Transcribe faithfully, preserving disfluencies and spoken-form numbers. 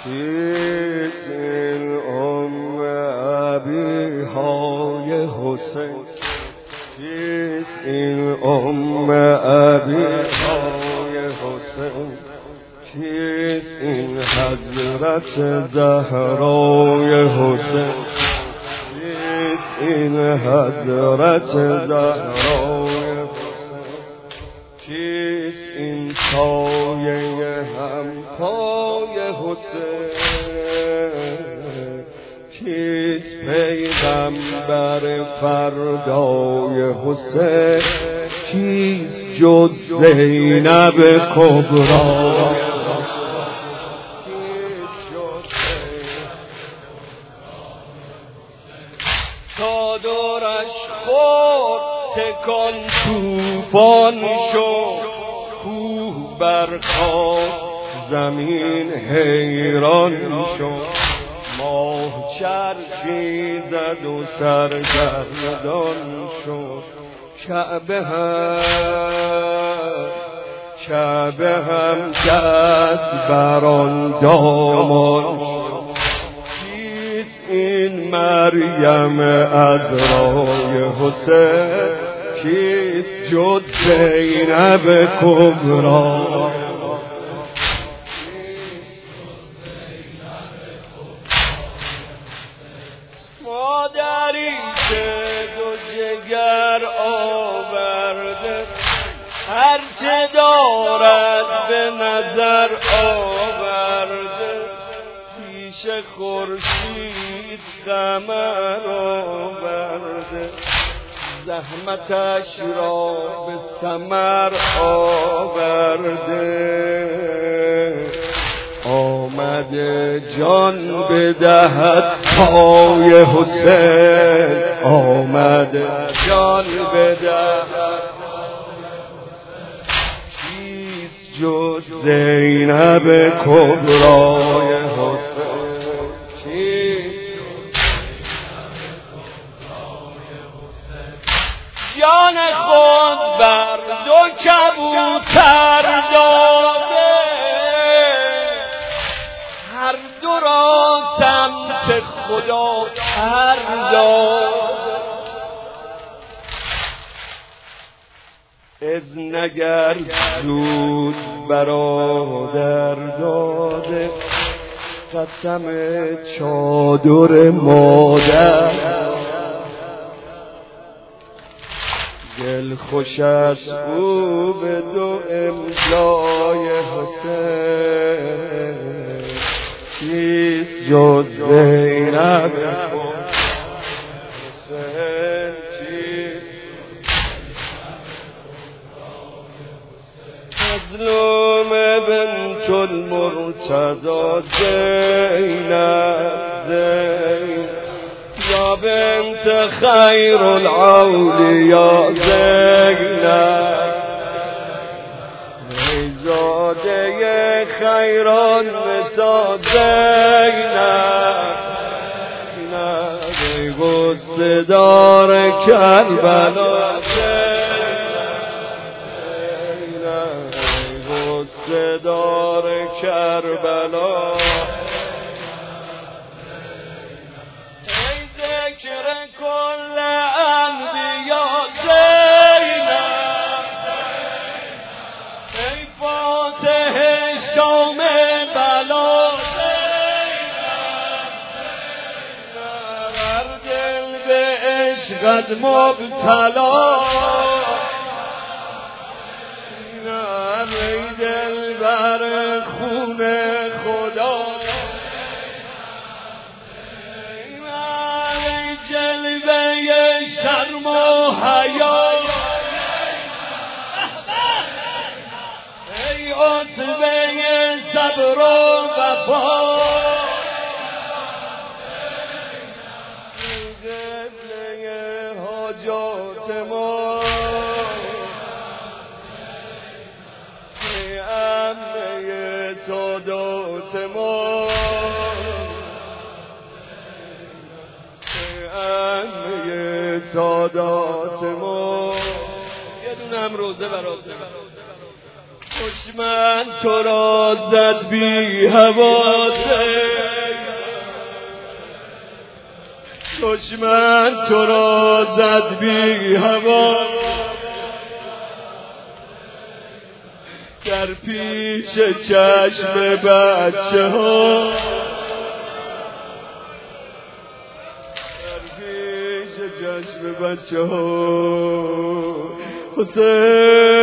کیست این ام ابیهای حسین؟ کیست این ام ابیهای حسین؟ کیست این حضرت زهرای حسین؟ کیست این حضرت زهرای حسین؟ کیست این سایه همپای حسین؟ کیست پیغمبر فردای حسین؟ کیست جز زینب کبرا؟ تا دورش خورد تکان توفان شد، کوه برخاست زمین حیران شد، ماه چرخی زد و سرگردان شد، کعبه هم کعبه هم دست بران دامان شد. این مریم عذرای حسین؟ کیست جز زینب کبرا؟ مادری که دو جگر آورده، هرچه دارد به نظر آورده، پیش خورشید قمر آورده، زحمتش را به ثمر آورده، آمده جان بدهد پای حسین، آمده جان بدهد. کیست جز زینب کبرای حسین؟ جان خود بر دو کبوتر داده، هر دو را سمت خدا پر داده، از نگر زود برادر داده، قسم چادر مادر، دل خوش است او به دو امضای حسین، کیست جز زینب حسین؟ مظلوم بنت المرتضی زینب، زینب یا بنت خیر الاولیاء زینب، زاده خیران نسا زینب، ای غصه دار کربلا زینب، ای غصه دار کربلا، کل انبیاء زینب، ای فاتح شام بلا زینب، بر دل به عشقت مبتلا، ای دل بر خون خدا، جلوه شرم و حیا، ای عتبه صبر و وفا، ای قبله حاجات ما، ای امنه سادات ما، سادات ما. یه دونم روزه برات دشمن تو را زد بی حواسه، دشمن تو را زد بی حواسه، در پیش چشم بچه ها، در پیش چشم بچه ها حسین